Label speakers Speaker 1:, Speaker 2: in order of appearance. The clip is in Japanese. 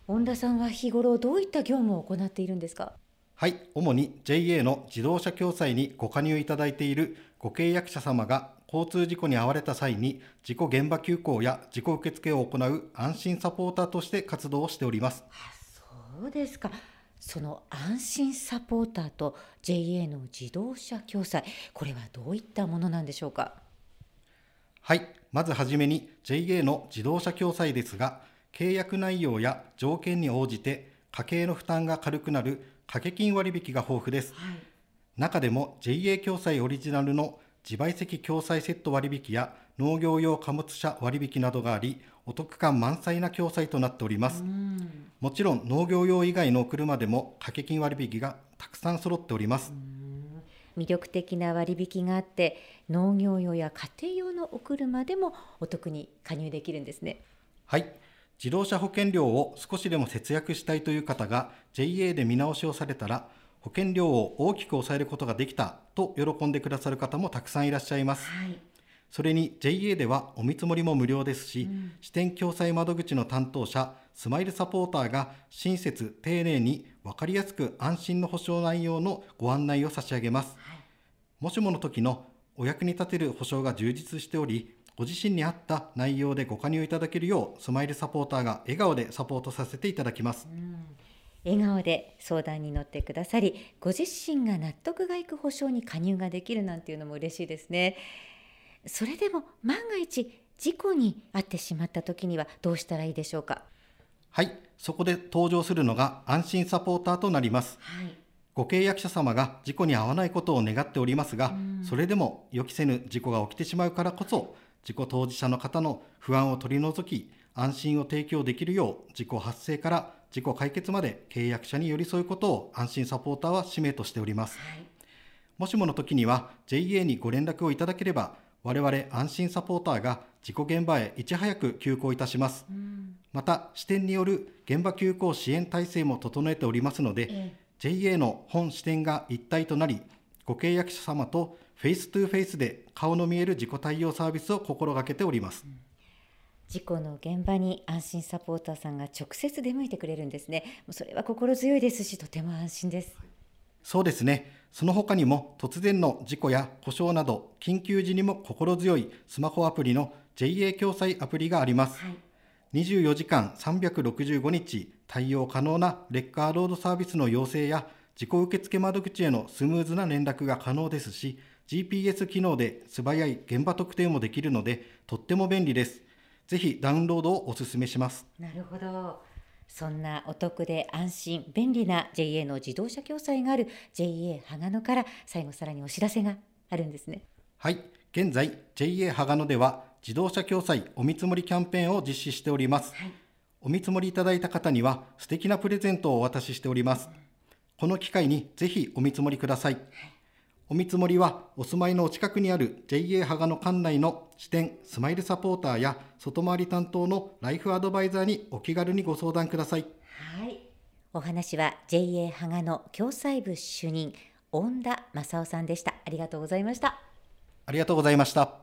Speaker 1: 恩田さんは日頃どういった業務を行っているんですか？
Speaker 2: はい、主に JA の自動車共済にご加入いただいているご契約者様が交通事故に遭われた際に事故現場急行や事故受付を行う安心サポーターとして活動をしております。
Speaker 1: そうですか。その安心サポーターと JA の自動車共済、これはどういったものなんでしょうか？
Speaker 2: はい、まずはじめに JA の自動車共済ですが、契約内容や条件に応じて家計の負担が軽くなる掛金割引が豊富です。
Speaker 1: はい。
Speaker 2: 中でも JA 共済オリジナルの自賠責共済セット割引や農業用貨物車割引などがあり、お得感満載な共済となっておりま
Speaker 1: う
Speaker 2: す。
Speaker 1: ん。
Speaker 2: もちろん農業用以外の車でも掛金割引がたくさん揃っております。
Speaker 1: 魅力的な割引があって、農業用や家庭用のお車でもお得に加入できるんですね。
Speaker 2: はい。自動車保険料を少しでも節約したいという方が JA で見直しをされたら、保険料を大きく抑えることができたと喜んでくださる方もたくさんいらっしゃいます。
Speaker 1: はい。
Speaker 2: それに JA ではお見積もりも無料ですし、支店共済窓口の担当者、スマイルサポーターが親切、丁寧に分かりやすく安心の保証内容のご案内を差し上げます。もしもの時のお役に立てる保証が充実しており、ご自身に合った内容でご加入いただけるよう、スマイルサポーターが笑顔でサポートさせていただきます。
Speaker 1: 笑顔で相談に乗ってくださり、ご自身が納得がいく保証に加入ができるなんていうのも嬉しいですね。それでも万が一事故に遭ってしまった時にはどうしたらいいでしょうか？
Speaker 2: はい、そこで登場するのが安心サポーターとなります。
Speaker 1: はい。
Speaker 2: ご契約者様が事故に遭わないことを願っておりますが、それでも予期せぬ事故が起きてしまうからこそ、事故当事者の方の不安を取り除き、安心を提供できるよう、事故発生から事故解決まで契約者に寄り添うことを安心サポーターは使命としております。もしもの時には JA にご連絡をいただければ、我々安心サポーターが事故現場へいち早く急行いたします。また支店による現場急行支援体制も整えておりますので、JA の本支店が一体となり、ご契約者様とフェイストゥフェイスで顔の見える事故対応サービスを心がけております。
Speaker 1: 事故の現場に安心サポーターさんが直接出向いてくれるんですね。もうそれは心強いですし、とても安心です。
Speaker 2: そうですね。その他にも突然の事故や故障など緊急時にも心強いスマホアプリの JA 共済アプリがあります。24時間365日対応可能なレッカーロードサービスの要請や事故受付窓口へのスムーズな連絡が可能ですし、 GPS 機能で素早い現場特定もできるのでとっても便利です。ぜひダウンロードをお勧めします。
Speaker 1: なるほど。そんなお得で安心便利な JA の自動車共済がある JA は野から最後さらにお知らせがあるんですね。
Speaker 2: はい、現在 JA は野では自動車共済お見積もりキャンペーンを実施しております。お見積もりいただいた方には素敵なプレゼントをお渡ししております。この機会にぜひお見積もりください。お見積もりはお住まいのお近くにある JA は野管内の支店スマイルサポーターや外回り担当のライフアドバイザーにお気軽にご相談ください。
Speaker 1: はい。お話は JA は野共済部主任恩田正夫さんでした。ありがとうございました。
Speaker 2: ありがとうございました。